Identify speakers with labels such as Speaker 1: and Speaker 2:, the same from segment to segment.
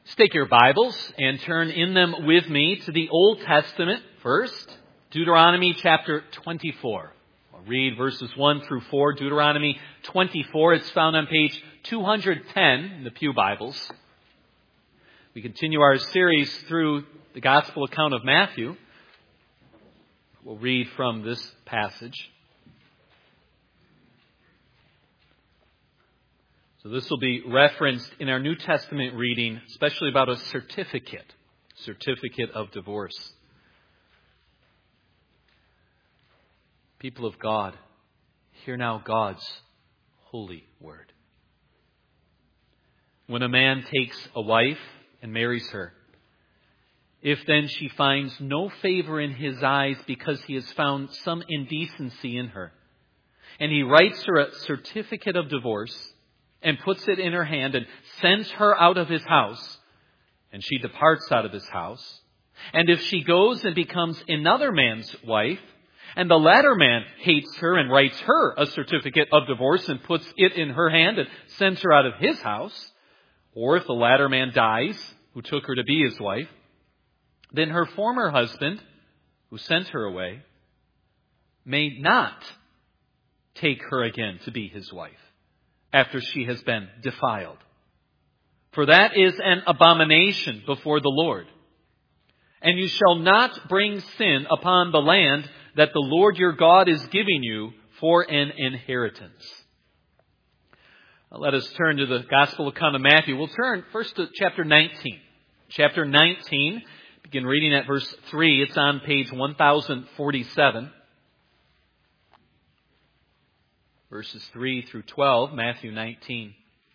Speaker 1: Take your Bibles and turn in them with me to the Old Testament first, Deuteronomy chapter 24. I'll read verses 1 through 4. Deuteronomy 24, it's found on page 210 in the Pew Bibles. We continue our series through the Gospel account of Matthew. We'll read from this passage. So this will be referenced in our New Testament reading, especially about a certificate of divorce. People of God, hear now God's holy word. When a man takes a wife and marries her, if then she finds no favor in his eyes because he has found some indecency in her, and he writes her a certificate of divorce, and puts it in her hand and sends her out of his house, and she departs out of his house. And if she goes and becomes another man's wife, and the latter man hates her and writes her a certificate of divorce and puts it in her hand and sends her out of his house, or if the latter man dies, who took her to be his wife, then her former husband, who sent her away, may not take her again to be his wife after she has been defiled. For that is an abomination before the Lord. And you shall not bring sin upon the land that the Lord your God is giving you for an inheritance. Let us turn to the Gospel account of Matthew. We'll turn first to chapter 19. Chapter 19, begin reading at verse 3. It's on page 1047. Verses 3 through 12, Matthew 19.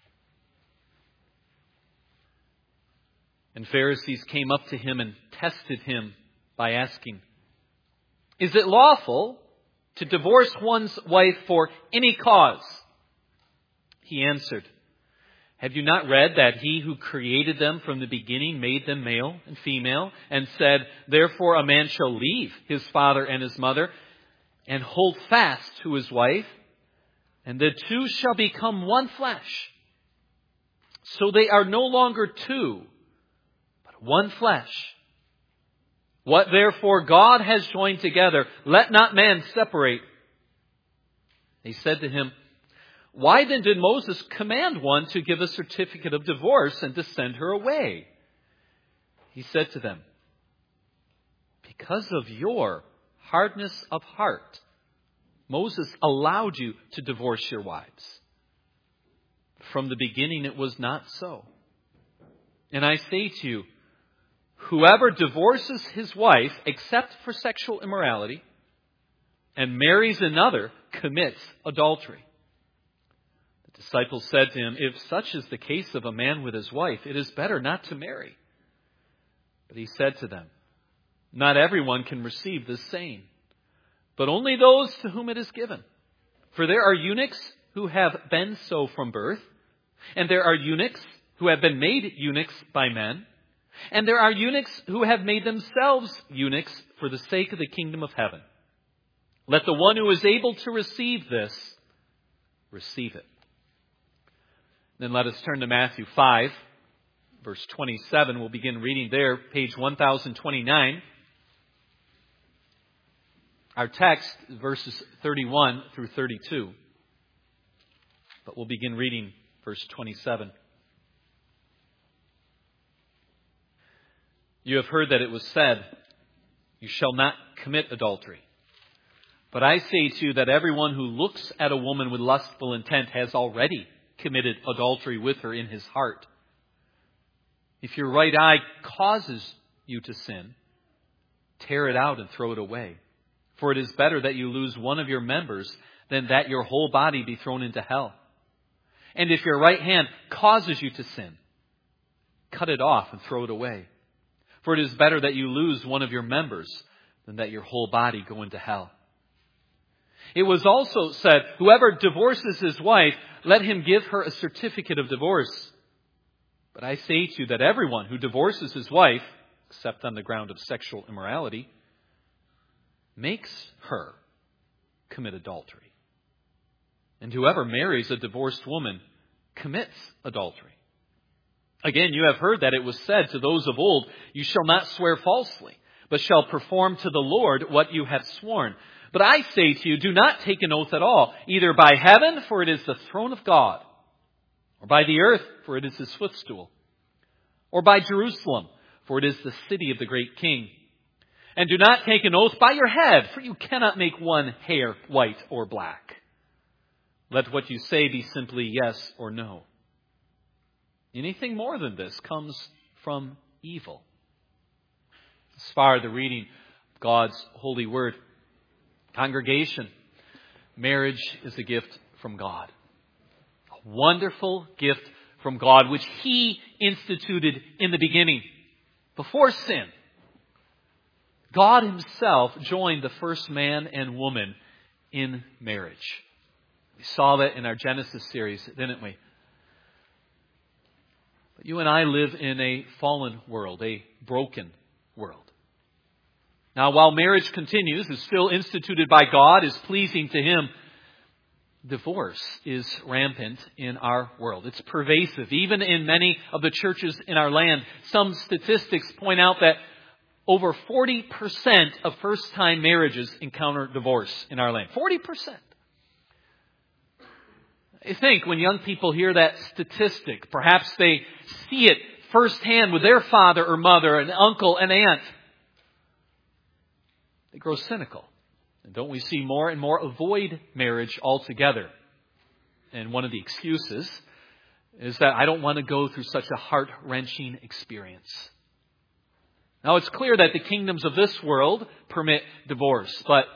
Speaker 1: And Pharisees came up to him and tested him by asking, "Is it lawful to divorce one's wife for any cause?" He answered, "Have you not read that he who created them from the beginning made them male and female, and said, 'Therefore a man shall leave his father and his mother and hold fast to his wife, and the two shall become one flesh. So they are no longer two, but one flesh. What therefore God has joined together, let not man separate.' They said to him, 'Why then did Moses command one to give a certificate of divorce and to send her away?' He said to them, 'Because of your hardness of heart, Moses allowed you to divorce your wives. From the beginning it was not so. And I say to you, whoever divorces his wife except for sexual immorality and marries another commits adultery.' The disciples said to him, 'If such is the case of a man with his wife, it is better not to marry.' But he said to them, 'Not everyone can receive this saying, but only those to whom it is given. For there are eunuchs who have been so from birth, and there are eunuchs who have been made eunuchs by men, and there are eunuchs who have made themselves eunuchs for the sake of the kingdom of heaven. Let the one who is able to receive this, receive it.'" Then let us turn to Matthew 5, verse 27. We'll begin reading there, page 1029. Our text, verses 31 through 32. But we'll begin reading verse 27. "You have heard that it was said, 'You shall not commit adultery.' But I say to you that everyone who looks at a woman with lustful intent has already committed adultery with her in his heart. If your right eye causes you to sin, tear it out and throw it away. For it is better that you lose one of your members than that your whole body be thrown into hell. And if your right hand causes you to sin, cut it off and throw it away. For it is better that you lose one of your members than that your whole body go into hell. It was also said, whoever divorces his wife, let him give her a certificate of divorce. But I say to you that everyone who divorces his wife, except on the ground of sexual immorality, makes her commit adultery. And whoever marries a divorced woman commits adultery. Again, you have heard that it was said to those of old, you shall not swear falsely, but shall perform to the Lord what you have sworn. But I say to you, do not take an oath at all, either by heaven, for it is the throne of God, or by the earth, for it is his footstool, or by Jerusalem, for it is the city of the great king. And do not take an oath by your head, for you cannot make one hair white or black. Let what you say be simply yes or no. Anything more than this comes from evil. As far as the reading of God's holy word, congregation, marriage is a gift from God. A wonderful gift from God, which He instituted in the beginning, before sin. God Himself joined the first man and woman in marriage. We saw that in our Genesis series, didn't we? But you and I live in a fallen world, a broken world. Now, while marriage continues, is still instituted by God, is pleasing to Him, divorce is rampant in our world. It's pervasive, even in many of the churches in our land. Some statistics point out that over 40% of first-time marriages encounter divorce in our land. 40%. I think when young people hear that statistic, perhaps they see it firsthand with their father or mother, an uncle, an aunt. They grow cynical. And don't we see more and more avoid marriage altogether? And one of the excuses is that I don't want to go through such a heart-wrenching experience. Now, it's clear that the kingdoms of this world permit divorce, but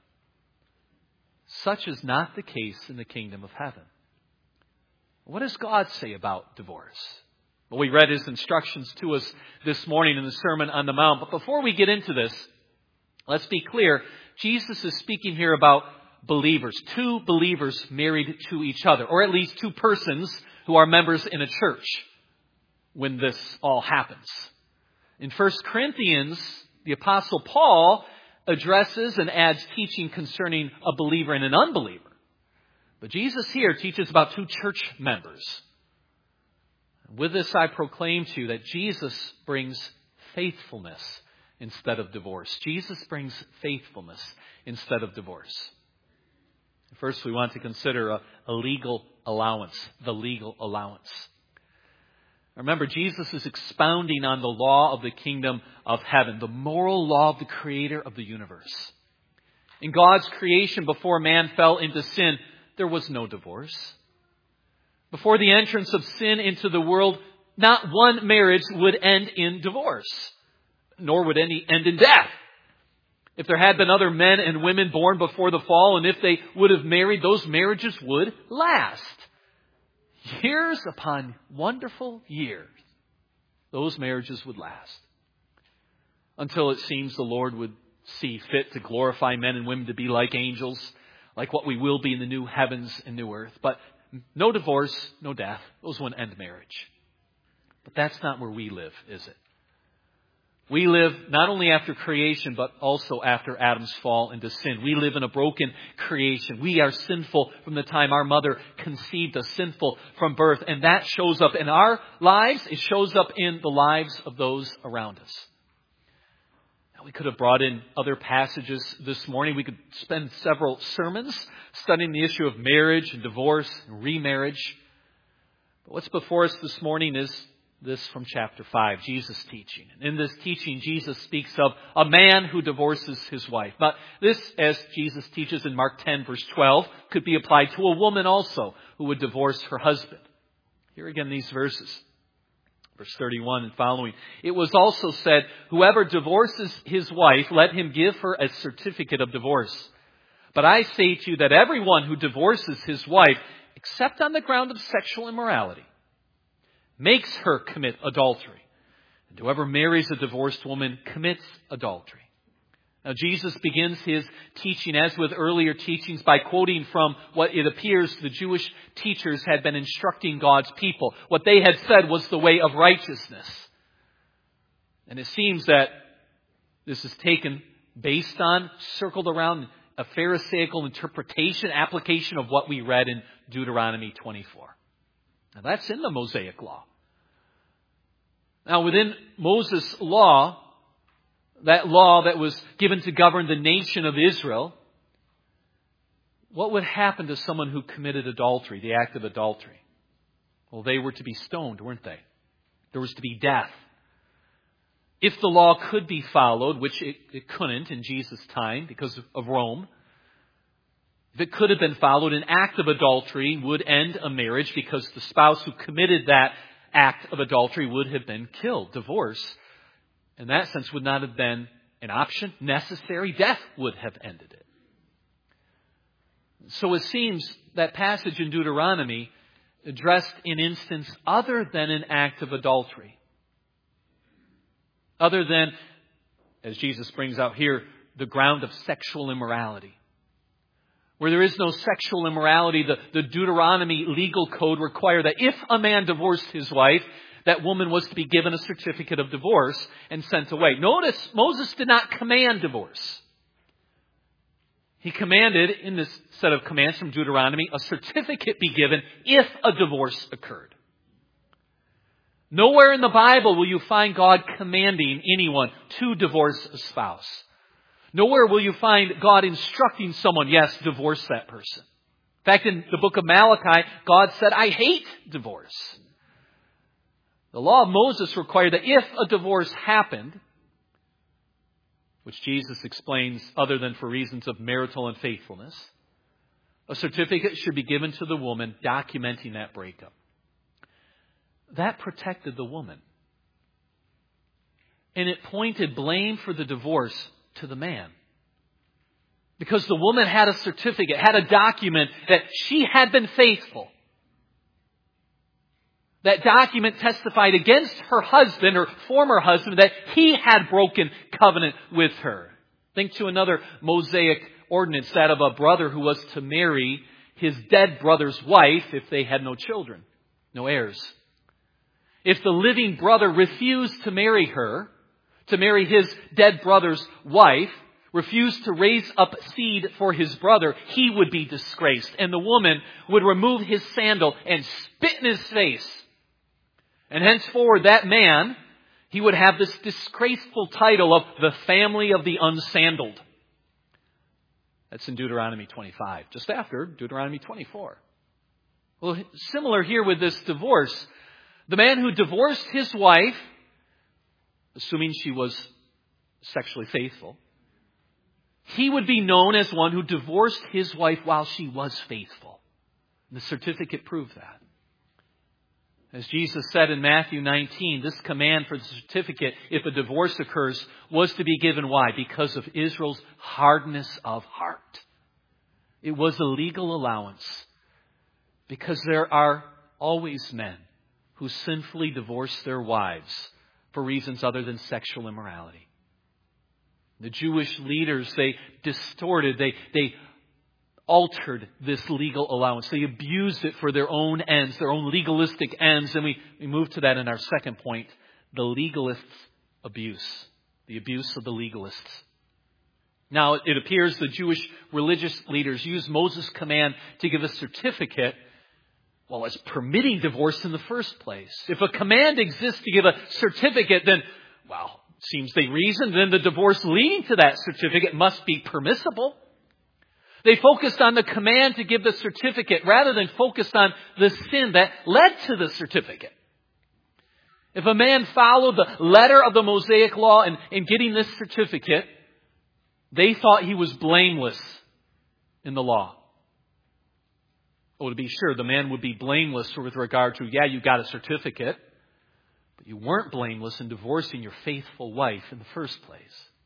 Speaker 1: such is not the case in the kingdom of heaven. What does God say about divorce? Well, we read His instructions to us this morning in the Sermon on the Mount. But before we get into this, let's be clear. Jesus is speaking here about believers, two believers married to each other, or at least two persons who are members in a church when this all happens. In 1 Corinthians, the Apostle Paul addresses and adds teaching concerning a believer and an unbeliever. But Jesus here teaches about two church members. With this, I proclaim to you that Jesus brings faithfulness instead of divorce. Jesus brings faithfulness instead of divorce. First, we want to consider a legal allowance, the legal allowance. Remember, Jesus is expounding on the law of the kingdom of heaven, the moral law of the Creator of the universe. In God's creation, before man fell into sin, there was no divorce. Before the entrance of sin into the world, not one marriage would end in divorce, nor would any end in death. If there had been other men and women born before the fall, and if they would have married, those marriages would last. Years upon wonderful years, those marriages would last. Until it seems the Lord would see fit to glorify men and women to be like angels, like what we will be in the new heavens and new earth. But no divorce, no death. Those wouldn't end marriage. But that's not where we live, is it? We live not only after creation, but also after Adam's fall into sin. We live in a broken creation. We are sinful from the time our mother conceived us, sinful from birth. And that shows up in our lives. It shows up in the lives of those around us. Now, we could have brought in other passages this morning. We could spend several sermons studying the issue of marriage and divorce and remarriage. But what's before us this morning is this from chapter 5, Jesus' teaching. And in this teaching, Jesus speaks of a man who divorces his wife. But this, as Jesus teaches in Mark 10, verse 12, could be applied to a woman also who would divorce her husband. Here again, these verses. Verse 31 and following. It was also said, whoever divorces his wife, let him give her a certificate of divorce. But I say to you that everyone who divorces his wife, except on the ground of sexual immorality, makes her commit adultery. And whoever marries a divorced woman commits adultery. Now, Jesus begins His teaching, as with earlier teachings, by quoting from what it appears the Jewish teachers had been instructing God's people. What they had said was the way of righteousness. And it seems that this is taken based on, circled around a Pharisaical interpretation, application of what we read in Deuteronomy 24. Now, that's in the Mosaic Law. Now, within Moses' law, that law that was given to govern the nation of Israel, what would happen to someone who committed adultery, the act of adultery? Well, they were to be stoned, weren't they? There was to be death. If the law could be followed, which it couldn't in Jesus' time because of Rome, if it could have been followed, an act of adultery would end a marriage because the spouse who committed that act of adultery would have been killed. Divorce, in that sense, would not have been an option. Necessary death would have ended it. So it seems that passage in Deuteronomy addressed an instance other than an act of adultery. Other than, as Jesus brings out here, the ground of sexual immorality. Where there is no sexual immorality, the Deuteronomy legal code required that if a man divorced his wife, that woman was to be given a certificate of divorce and sent away. Notice, Moses did not command divorce. He commanded, in this set of commands from Deuteronomy, a certificate be given if a divorce occurred. Nowhere in the Bible will you find God commanding anyone to divorce a spouse. Nowhere will you find God instructing someone, yes, divorce that person. In fact, in the book of Malachi, God said, I hate divorce. The law of Moses required that if a divorce happened, which Jesus explains other than for reasons of marital unfaithfulness, a certificate should be given to the woman documenting that breakup. That protected the woman. And it pointed blame for the divorce to the man. Because the woman had a certificate, had a document that she had been faithful. That document testified against her husband, or former husband, that he had broken covenant with her. Think to another Mosaic ordinance, that of a brother who was to marry his dead brother's wife if they had no children, no heirs. If the living brother refused to marry her, to marry his dead brother's wife, refused to raise up seed for his brother, he would be disgraced. And the woman would remove his sandal and spit in his face. And henceforward, that man, he would have this disgraceful title of the family of the unsandaled. That's in Deuteronomy 25, just after Deuteronomy 24. Well, similar here with this divorce. The man who divorced his wife, assuming she was sexually faithful, he would be known as one who divorced his wife while she was faithful. The certificate proved that. As Jesus said in Matthew 19, this command for the certificate, if a divorce occurs, was to be given. Why? Because of Israel's hardness of heart. It was a legal allowance. Because there are always men who sinfully divorce their wives for reasons other than sexual immorality. The Jewish leaders, they distorted, they altered this legal allowance. They abused it for their own ends, their own legalistic ends. And we move to that in our second point, the legalists' abuse. The abuse of the legalists. Now, it appears the Jewish religious leaders used Moses' command to give a certificate, well, as permitting divorce in the first place. If a command exists to give a certificate, then, well, seems they reasoned, then the divorce leading to that certificate must be permissible. They focused on the command to give the certificate rather than focused on the sin that led to the certificate. If a man followed the letter of the Mosaic law in getting this certificate, they thought he was blameless in the law. Oh, to be sure, the man would be blameless with regard to, yeah, you got a certificate, but you weren't blameless in divorcing your faithful wife in the first place.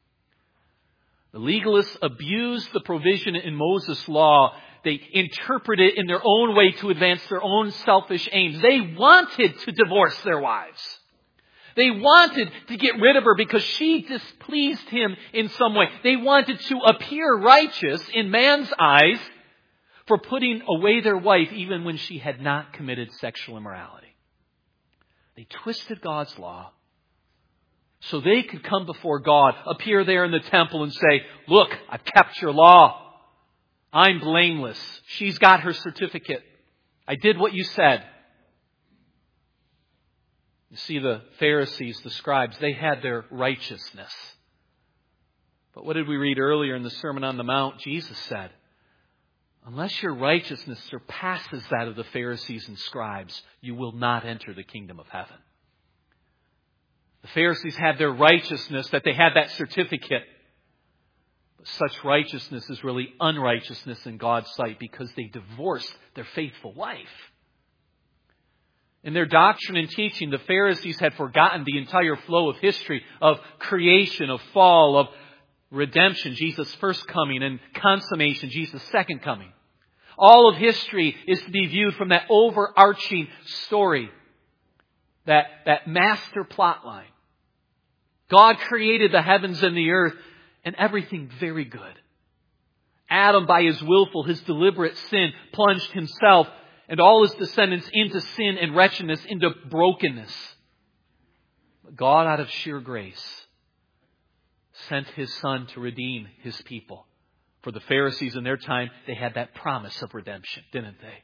Speaker 1: The legalists abused the provision in Moses' law. They interpreted it in their own way to advance their own selfish aims. They wanted to divorce their wives. They wanted to get rid of her because she displeased him in some way. They wanted to appear righteous in man's eyes for putting away their wife even when she had not committed sexual immorality. They twisted God's law so they could come before God, appear there in the temple and say, look, I've kept your law. I'm blameless. She's got her certificate. I did what you said. You see, the Pharisees, the scribes, they had their righteousness. But what did we read earlier in the Sermon on the Mount? Jesus said, unless your righteousness surpasses that of the Pharisees and scribes, you will not enter the kingdom of heaven. The Pharisees had their righteousness, that they had that certificate. But such righteousness is really unrighteousness in God's sight because they divorced their faithful wife. In their doctrine and teaching, the Pharisees had forgotten the entire flow of history of creation, of fall, of redemption, Jesus' first coming, and consummation, Jesus' second coming. All of history is to be viewed from that overarching story, that master plot line. God created the heavens and the earth and everything very good. Adam, by his willful, his deliberate sin, plunged himself and all his descendants into sin and wretchedness, into brokenness. But God, out of sheer grace, sent His Son to redeem His people. For the Pharisees in their time, they had that promise of redemption, didn't they?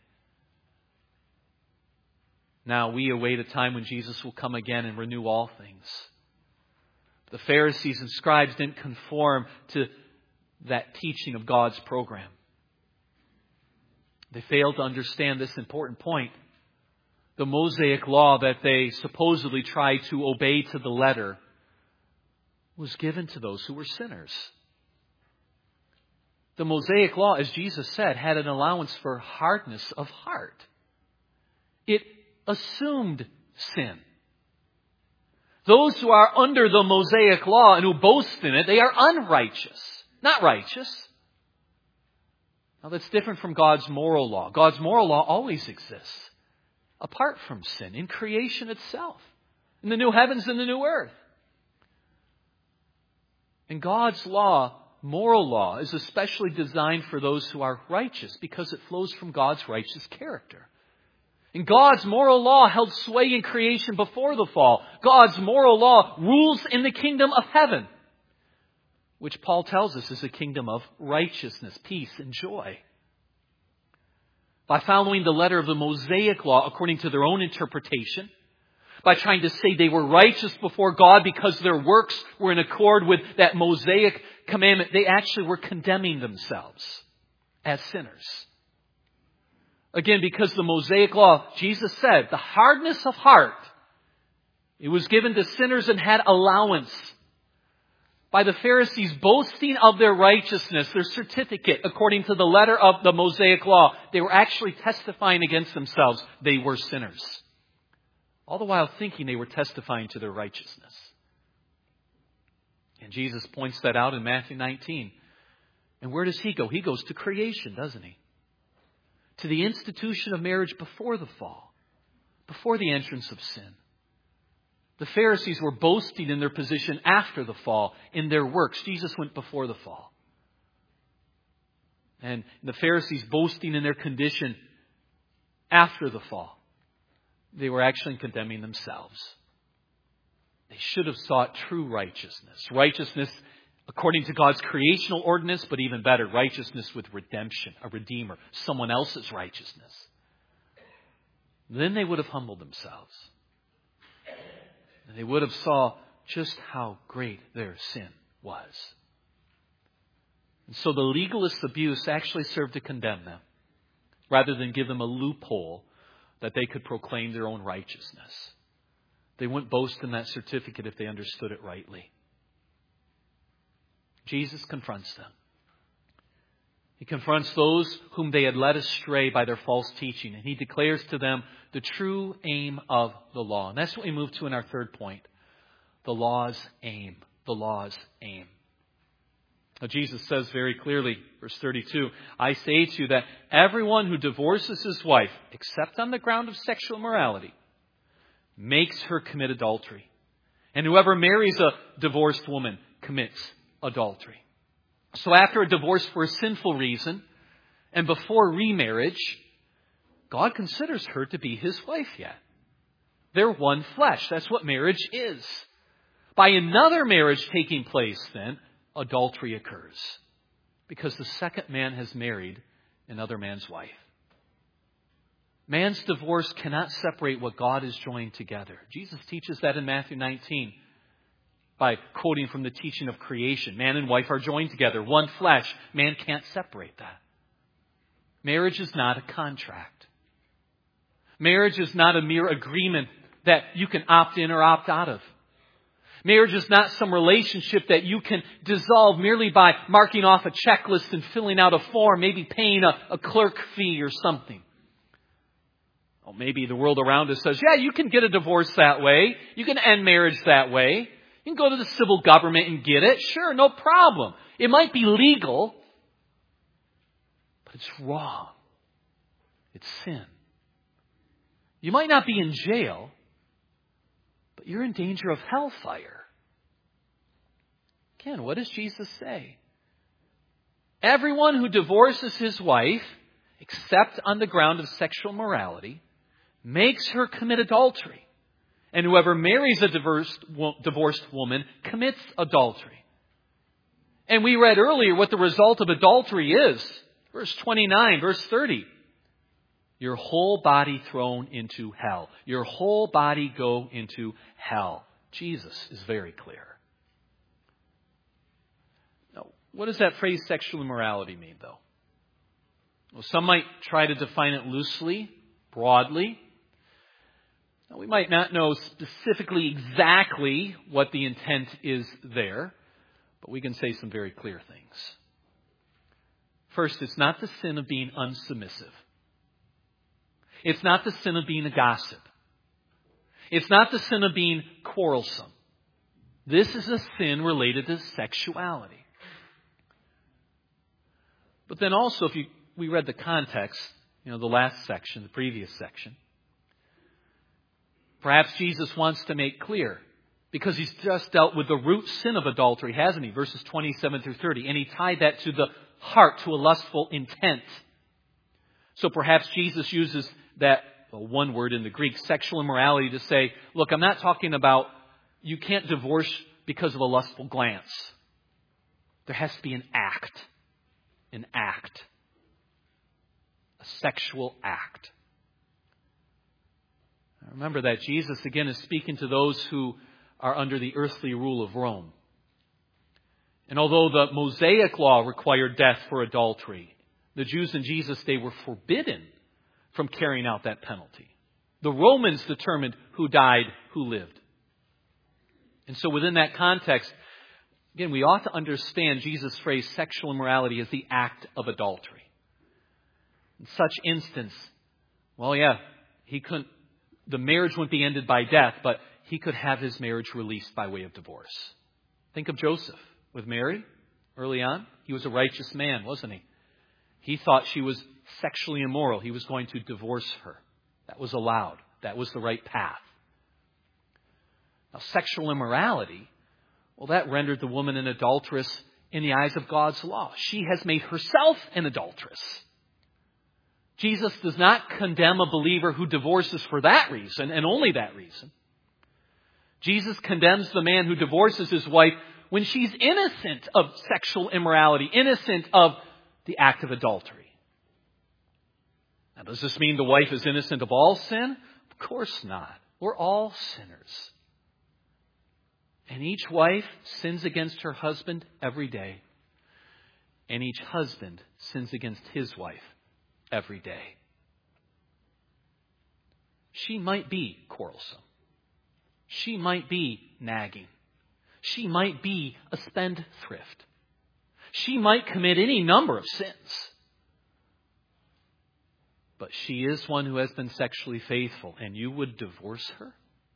Speaker 1: Now we await a time when Jesus will come again and renew all things. The Pharisees and scribes didn't conform to that teaching of God's program. They failed to understand this important point. The Mosaic law that they supposedly tried to obey to the letter was given to those who were sinners. The Mosaic law, as Jesus said, had an allowance for hardness of heart. It assumed sin. Those who are under the Mosaic law and who boast in it, they are unrighteous, not righteous. Now that's different from God's moral law. God's moral law always exists apart from sin, in creation itself, in the new heavens and the new earth. And God's law, moral law, is especially designed for those who are righteous because it flows from God's righteous character. And God's moral law held sway in creation before the fall. God's moral law rules in the kingdom of heaven, which Paul tells us is a kingdom of righteousness, peace, and joy. By following the letter of the Mosaic law according to their own interpretation, by trying to say they were righteous before God because their works were in accord with that Mosaic commandment, they actually were condemning themselves as sinners. Again, because the Mosaic law, Jesus said, the hardness of heart, it was given to sinners and had allowance. By the Pharisees boasting of their righteousness, their certificate, according to the letter of the Mosaic law, they were actually testifying against themselves. They were sinners. All the while thinking they were testifying to their righteousness. And Jesus points that out in Matthew 19. And where does He go? He goes to creation, doesn't He? To the institution of marriage before the fall, before the entrance of sin. The Pharisees were boasting in their position after the fall, in their works. Jesus went before the fall. And the Pharisees boasting in their condition after the fall. They were actually condemning themselves. They should have sought true righteousness. Righteousness according to God's creational ordinance, but even better, righteousness with redemption, a redeemer, someone else's righteousness. Then they would have humbled themselves. And they would have saw just how great their sin was. And so the legalist abuse actually served to condemn them, rather than give them a loophole that they could proclaim their own righteousness. They wouldn't boast in that certificate if they understood it rightly. Jesus confronts them. He confronts those whom they had led astray by their false teaching. And He declares to them the true aim of the law. And that's what we move to in our third point. The law's aim. The law's aim. Now Jesus says very clearly, verse 32, I say to you that everyone who divorces his wife, except on the ground of sexual immorality, makes her commit adultery. And whoever marries a divorced woman commits adultery. So after a divorce for a sinful reason, and before remarriage, God considers her to be His wife yet. They're one flesh. That's what marriage is. By another marriage taking place, then, adultery occurs. Because the second man has married another man's wife. Man's divorce cannot separate what God has joined together. Jesus teaches that in Matthew 19 by quoting from the teaching of creation. Man and wife are joined together, one flesh. Man can't separate that. Marriage is not a contract. Marriage is not a mere agreement that you can opt in or opt out of. Marriage is not some relationship that you can dissolve merely by marking off a checklist and filling out a form, maybe paying a clerk fee or something. Well, maybe the world around us says, yeah, you can get a divorce that way. You can end marriage that way. You can go to the civil government and get it. Sure, no problem. It might be legal, but it's wrong. It's sin. You might not be in jail, but you're in danger of hellfire. Again, what does Jesus say? Everyone who divorces his wife, except on the ground of sexual morality, makes her commit adultery. And whoever marries a divorced woman commits adultery. And we read earlier what the result of adultery is. Verse 29, verse 30. Your whole body thrown into hell. Your whole body go into hell. Jesus is very clear. Now, what does that phrase sexual immorality mean, though? Well, some might try to define it loosely, broadly. Now, we might not know specifically exactly what the intent is there, but we can say some very clear things. First, it's not the sin of being unsubmissive. It's not the sin of being a gossip. It's not the sin of being quarrelsome. This is a sin related to sexuality. But then also, we read the context, the last section, the previous section. Perhaps Jesus wants to make clear, because he's just dealt with the root sin of adultery, hasn't he? Verses 27 through 30. And he tied that to the heart, to a lustful intent. So perhaps Jesus uses that one word in the Greek, sexual immorality, to say, look, I'm not talking about you can't divorce because of a lustful glance. There has to be an act. A sexual act. Remember that Jesus, again, is speaking to those who are under the earthly rule of Rome. And although the Mosaic law required death for adultery, the Jews in Jesus' day were forbidden from carrying out that penalty. The Romans determined who died, who lived. And so within that context, again, we ought to understand Jesus' phrase, sexual immorality, as the act of adultery. In such instance, the marriage wouldn't be ended by death, but he could have his marriage released by way of divorce. Think of Joseph with Mary early on. He was a righteous man, wasn't he? He thought she was sexually immoral. He was going to divorce her. That was allowed. That was the right path. Now, sexual immorality, that rendered the woman an adulteress in the eyes of God's law. She has made herself an adulteress. Jesus does not condemn a believer who divorces for that reason, and only that reason. Jesus condemns the man who divorces his wife when she's innocent of sexual immorality, innocent of the act of adultery. Now, does this mean the wife is innocent of all sin? Of course not. We're all sinners. And each wife sins against her husband every day. And each husband sins against his wife every day. She might be quarrelsome. She might be nagging. She might be a spendthrift. She might commit any number of sins. But she is one who has been sexually faithful, and you would divorce her?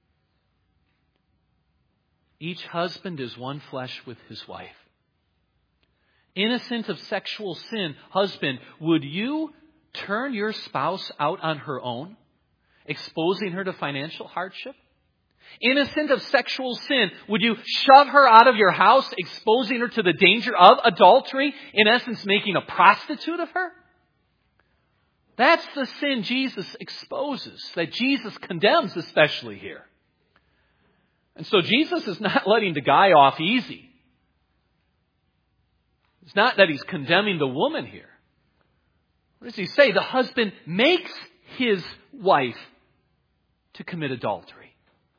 Speaker 1: Each husband is one flesh with his wife. Innocent of sexual sin, husband, would you turn your spouse out on her own, exposing her to financial hardship? Innocent of sexual sin, would you shove her out of your house, exposing her to the danger of adultery, in essence making a prostitute of her? That's the sin Jesus exposes, that Jesus condemns especially here. And so Jesus is not letting the guy off easy. It's not that he's condemning the woman here. What does he say? The husband makes his wife to commit adultery.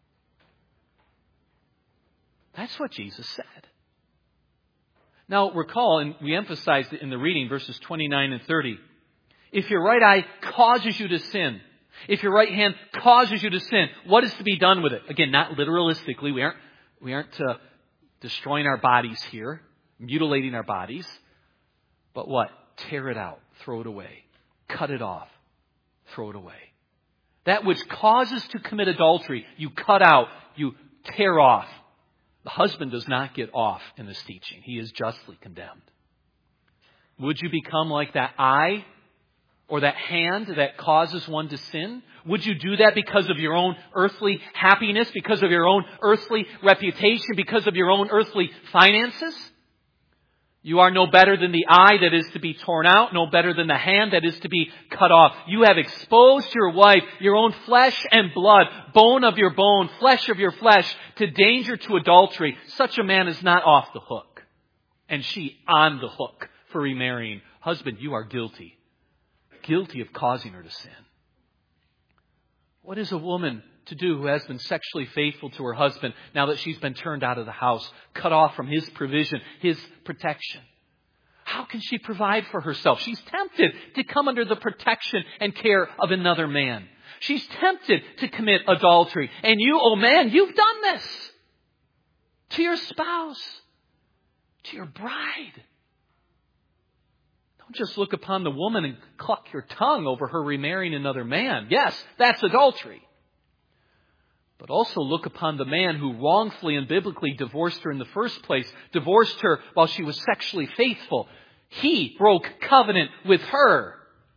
Speaker 1: That's what Jesus said. Now recall, and we emphasized it in the reading, verses 29 and 30. If your right eye causes you to sin, if your right hand causes you to sin, what is to be done with it? Again, not literalistically. We aren't destroying our bodies here, mutilating our bodies. But what? Tear it out. Throw it away. Cut it off. Throw it away. That which causes to commit adultery, you cut out, you tear off. The husband does not get off in this teaching. He is justly condemned. Would you become like that eye or that hand that causes one to sin? Would you do that because of your own earthly happiness, because of your own earthly reputation, because of your own earthly finances? You are no better than the eye that is to be torn out, no better than the hand that is to be cut off. You have exposed your wife, your own flesh and blood, bone of your bone, flesh of your flesh, to danger, to adultery. Such a man is not off the hook, and she on the hook for remarrying. Husband, you are guilty. Guilty of causing her to sin. What is a woman to do who has been sexually faithful to her husband now that she's been turned out of the house, cut off from his provision, his protection? How can she provide for herself? She's tempted to come under the protection and care of another man. She's tempted to commit adultery. And you, oh man, you've done this to your spouse, to your bride. Don't just look upon the woman and cluck your tongue over her remarrying another man. Yes, that's adultery. But also look upon the man who wrongfully and biblically divorced her in the first place, divorced her while she was sexually faithful. He broke covenant with her.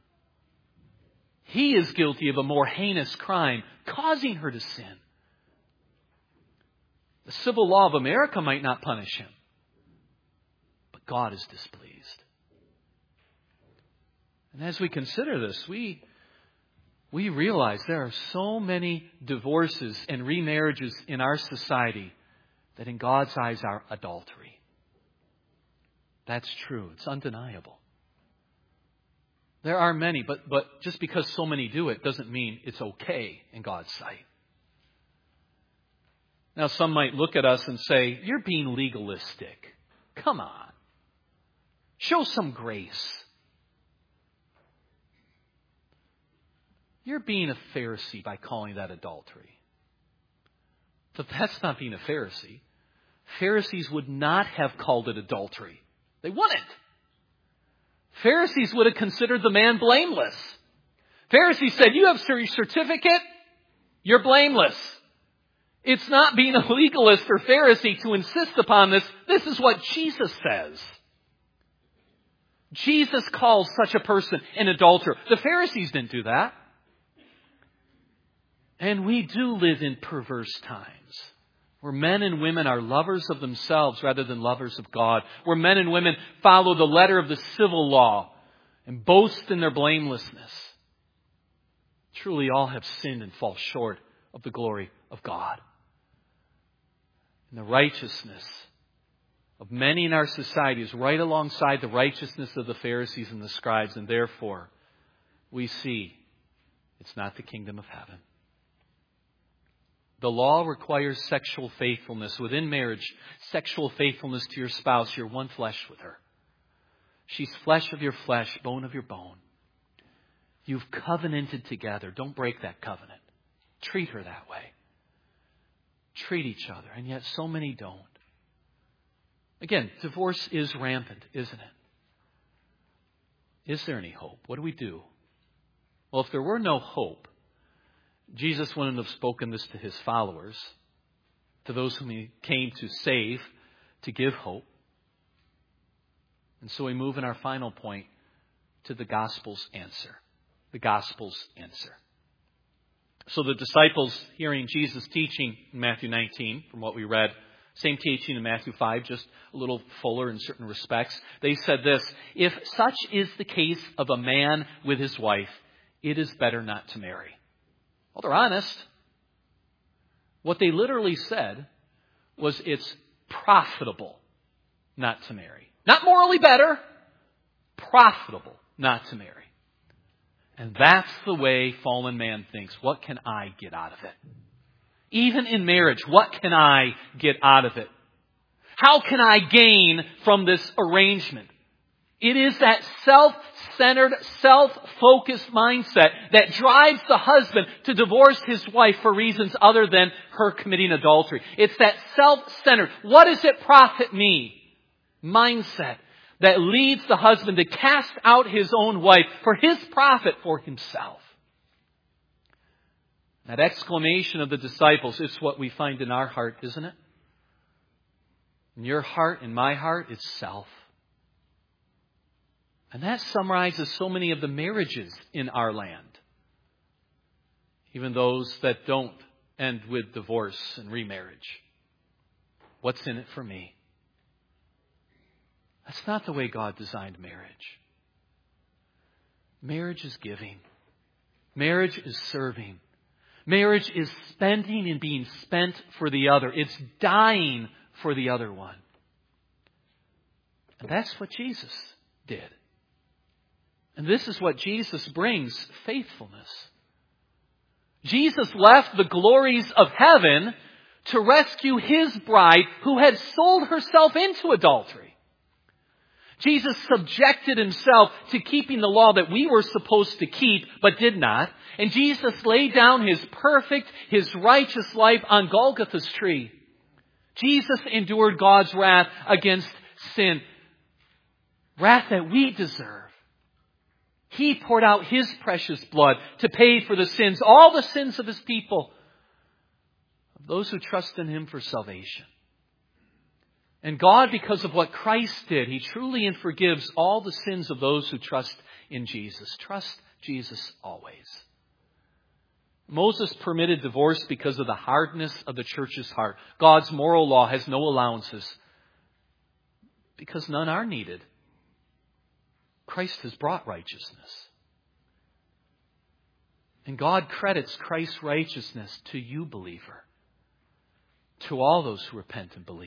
Speaker 1: He is guilty of a more heinous crime, causing her to sin. The civil law of America might not punish him, but God is displeased. And as we consider this, we realize there are so many divorces and remarriages in our society that in God's eyes are adultery. That's true. It's undeniable. There are many, but just because so many do it doesn't mean it's okay in God's sight. Now, some might look at us and say, you're being legalistic. Come on. Show some grace. You're being a Pharisee by calling that adultery. But that's not being a Pharisee. Pharisees would not have called it adultery. They wouldn't. Pharisees would have considered the man blameless. Pharisees said, you have your certificate, you're blameless. It's not being a legalist or Pharisee to insist upon this. This is what Jesus says. Jesus calls such a person an adulterer. The Pharisees didn't do that. And we do live in perverse times, where men and women are lovers of themselves rather than lovers of God, where men and women follow the letter of the civil law and boast in their blamelessness. Truly all have sinned and fall short of the glory of God. And the righteousness of many in our society is right alongside the righteousness of the Pharisees and the scribes, and therefore we see it's not the kingdom of heaven. The law requires sexual faithfulness. Within marriage, sexual faithfulness to your spouse. You're one flesh with her. She's flesh of your flesh, bone of your bone. You've covenanted together. Don't break that covenant. Treat her that way. Treat each other. And yet so many don't. Again, divorce is rampant, isn't it? Is there any hope? What do we do? Well, if there were no hope, Jesus wouldn't have spoken this to his followers, to those whom he came to save, to give hope. And so we move in our final point to the gospel's answer. The gospel's answer. So the disciples, hearing Jesus' teaching in Matthew 19, from what we read, same teaching in Matthew 5, just a little fuller in certain respects, they said this: if such is the case of a man with his wife, it is better not to marry. Well, they're honest. What they literally said was it's profitable not to marry. Not morally better, profitable not to marry. And that's the way fallen man thinks. What can I get out of it? Even in marriage, what can I get out of it? How can I gain from this arrangement? It is that self-centered, self-focused mindset that drives the husband to divorce his wife for reasons other than her committing adultery. It's that self-centered, what does it profit me? Mindset that leads the husband to cast out his own wife for his profit for himself. That exclamation of the disciples is what we find in our heart, isn't it? In your heart, in my heart, it's self. And that summarizes so many of the marriages in our land. Even those that don't end with divorce and remarriage. What's in it for me? That's not the way God designed marriage. Marriage is giving. Marriage is serving. Marriage is spending and being spent for the other. It's dying for the other one. And that's what Jesus did. And this is what Jesus brings, faithfulness. Jesus left the glories of heaven to rescue His bride who had sold herself into adultery. Jesus subjected Himself to keeping the law that we were supposed to keep but did not. And Jesus laid down His perfect, His righteous life on Golgotha's tree. Jesus endured God's wrath against sin. Wrath that we deserve. He poured out His precious blood to pay for the sins, all the sins of His people, of those who trust in Him for salvation. And God, because of what Christ did, He truly and forgives all the sins of those who trust in Jesus. Trust Jesus always. Moses permitted divorce because of the hardness of the church's heart. God's moral law has no allowances because none are needed. Christ has brought righteousness. And God credits Christ's righteousness to you, believer. To all those who repent and believe.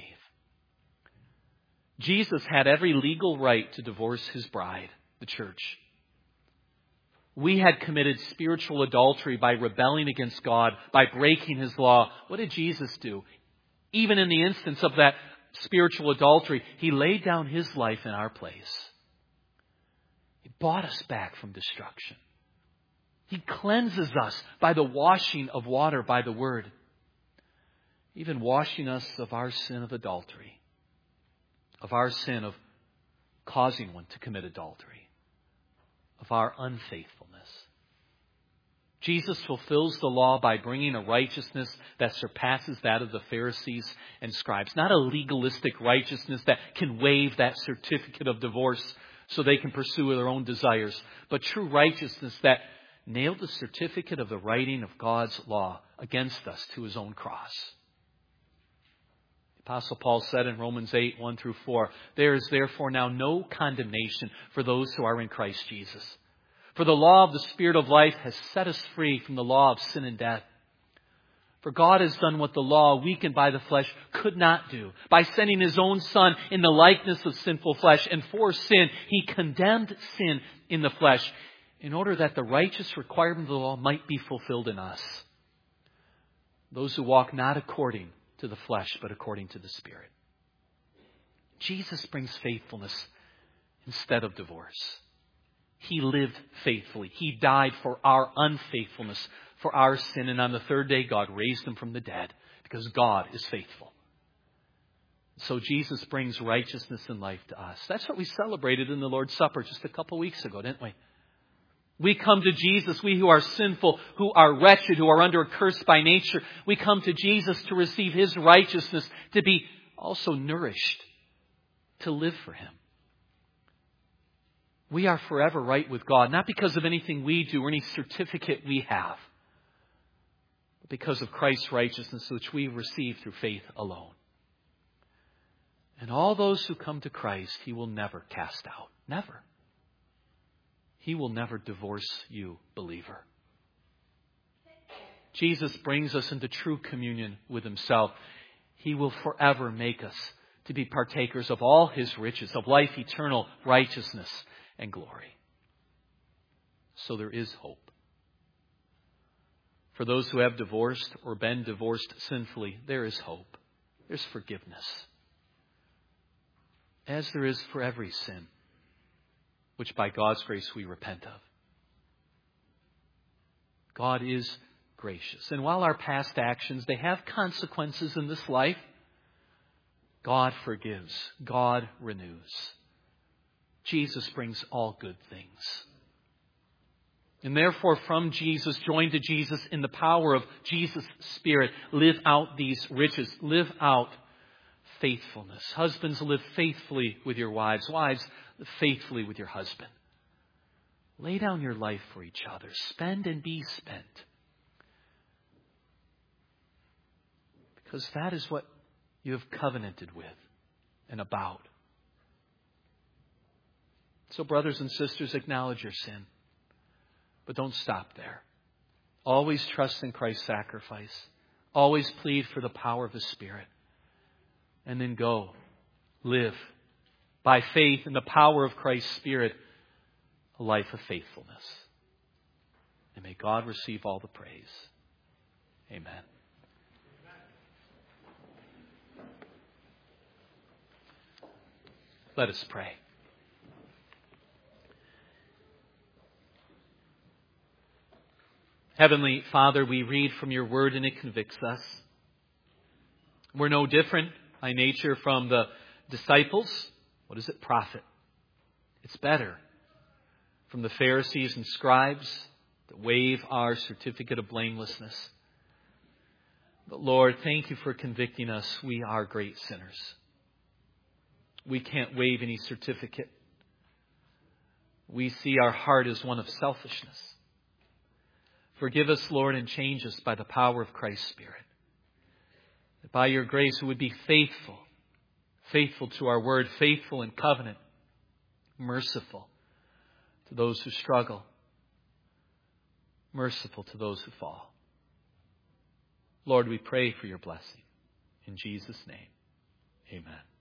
Speaker 1: Jesus had every legal right to divorce His bride, the church. We had committed spiritual adultery by rebelling against God, by breaking His law. What did Jesus do? Even in the instance of that spiritual adultery, He laid down His life in our place. He bought us back from destruction. He cleanses us by the washing of water by the Word. Even washing us of our sin of adultery. Of our sin of causing one to commit adultery. Of our unfaithfulness. Jesus fulfills the law by bringing a righteousness that surpasses that of the Pharisees and scribes. Not a legalistic righteousness that can waive that certificate of divorce so they can pursue their own desires. But true righteousness that nailed the certificate of the writing of God's law against us to His own cross. The Apostle Paul said in Romans 8, 1 through 4, "There is therefore now no condemnation for those who are in Christ Jesus. For the law of the Spirit of life has set us free from the law of sin and death. For God has done what the law, weakened by the flesh, could not do. By sending His own Son in the likeness of sinful flesh, and for sin, He condemned sin in the flesh, in order that the righteous requirement of the law might be fulfilled in us. Those who walk not according to the flesh, but according to the Spirit." Jesus brings faithfulness instead of divorce. He lived faithfully. He died for our unfaithfulness, for our sin. And on the third day, God raised Him from the dead because God is faithful. So Jesus brings righteousness and life to us. That's what we celebrated in the Lord's Supper just a couple weeks ago, didn't we? We come to Jesus, we who are sinful, who are wretched, who are under a curse by nature. We come to Jesus to receive His righteousness, to be also nourished, to live for Him. We are forever right with God, not because of anything we do or any certificate we have, but because of Christ's righteousness, which we receive through faith alone. And all those who come to Christ, He will never cast out. Never. He will never divorce you, believer. Jesus brings us into true communion with Himself. He will forever make us to be partakers of all His riches, of life eternal, righteousness, and glory. So there is hope. For those who have divorced or been divorced sinfully, there is hope. There's forgiveness. As there is for every sin, which by God's grace we repent of. God is gracious. And while our past actions, they have consequences in this life, God forgives. God renews. Jesus brings all good things. And therefore, from Jesus, joined to Jesus in the power of Jesus' Spirit, live out these riches. Live out faithfulness. Husbands, live faithfully with your wives. Wives, live faithfully with your husband. Lay down your life for each other. Spend and be spent. Because that is what you have covenanted with and about. So, brothers and sisters, acknowledge your sin. But don't stop there. Always trust in Christ's sacrifice. Always plead for the power of the Spirit. And then go. Live by faith in the power of Christ's Spirit a life of faithfulness. And may God receive all the praise. Amen. Let us pray. Heavenly Father, we read from your word and it convicts us. We're no different by nature from the disciples. What does it profit? It's better. From the Pharisees and scribes that waive our certificate of blamelessness. But Lord, thank you for convicting us. We are great sinners. We can't waive any certificate. We see our heart as one of selfishness. Forgive us, Lord, and change us by the power of Christ's Spirit. That by your grace we would be faithful. Faithful to our word, faithful in covenant, merciful to those who struggle, merciful to those who fall. Lord, we pray for your blessing. In Jesus' name, amen.